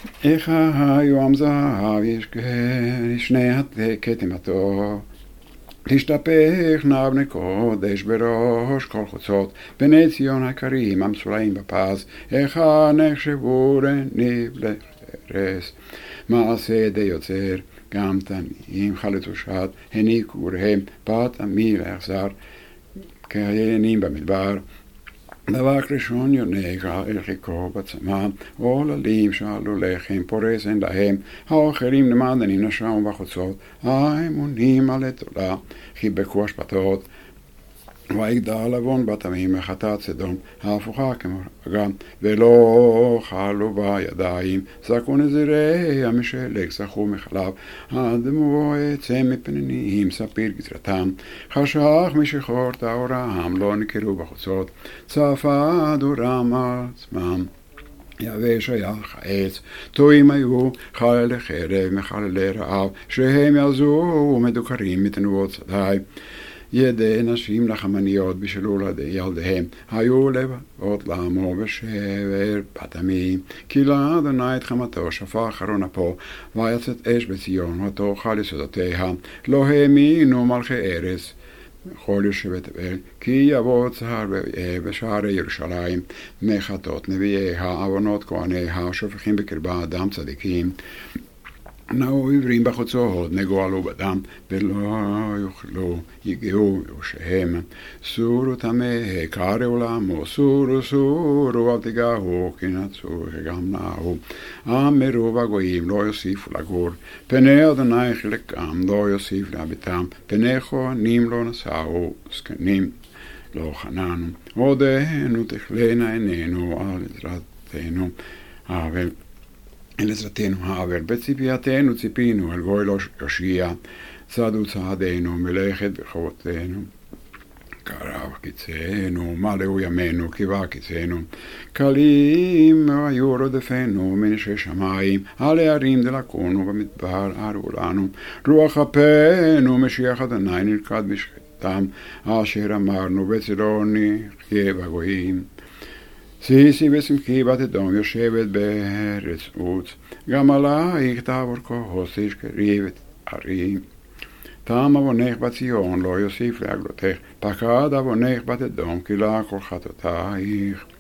איך היום זהב ישנה כתימתו, תשתפך נבני קודש בראש כל חוצות, בני ציון היקרים המסולאים בפז, איך נחשבו רניב לחרס, מעשה ידי יוצר, גם תנים חלצו שד, הניקו רהם, בת עמי ואכזר, כהיינים במדבר, דבר ראשון יונק אל חיקו בצמא, עוללים שאלו לחם, פורס אין להם, האחרים למעדנים נשם בחוצות, האמונים על התורה, חיבקו השפטות, ויגדל עוון בתמים מחטאת סדום, ההפוכה כמו גם, ולא חלו בידיים, זקו נזירי המשלג, זכו מחלב, הדמו יצא מפנינים, ספיר גזרתם, חשך משחור טהורם, לא נקלו בחוצות, צפה דורם על עצמם. יבש היה העץ, טועים היו חללי חרב, מחללי רעב, שהם יעזו ומדוקרים מתנועות שדי. ידי נשים לחמניות בשלו ילדיהם, היו לבבות לעמו בשבר פתמים, כי לאדוני את חמתו שפך אחרון אפו, ויצאת אש בציון ותאכל יסודותיה, לא האמינו מלכי ארץ, כל יושבת תבל, כי יבוא צהר בשערי ירושלים, מחטות נביאיה, עוונות כהניה, שופכים בקרבה דם צדיקים, נאו עברים בחוצות, נגועלו בדם, ולא יוכלו, יגעו יושהם. סורו טמא, קראו לעמו, סורו סורו, אל תגעו, כי נצור גם נאו. אמרו בגויים, לא יוסיפו לגור, פני אדוני חלקם, לא יוסיף לביתם, פני כהנים לא נשאו, זקנים לא חננו. עודנו תכלנה עינינו על עזרתנו, אבל אל עזרתנו העבר, בציפייתנו ציפינו, אל גוי לא יושיע, צעדו צעדינו, מלאכת בחובותינו. קרב קיצנו, מלאו ימינו, קיבה קיצנו, קלים היו רודפנו, מנשי שמיים, על הערים דלקונו, במדבר ארו לנו, רוח אפינו, משיח אדוני נלכד בשחיתם, אשר אמרנו בצלון נחיה בגויים. סיסי ושמחי בת אדום יושבת בארץ עוץ, גם עלייך תעבור כוס איש קריב את ערים. תם עוונך בציון לא יוסיף לעגלותך, פקד עוונך בת אדום כי לה כל חטאותייך.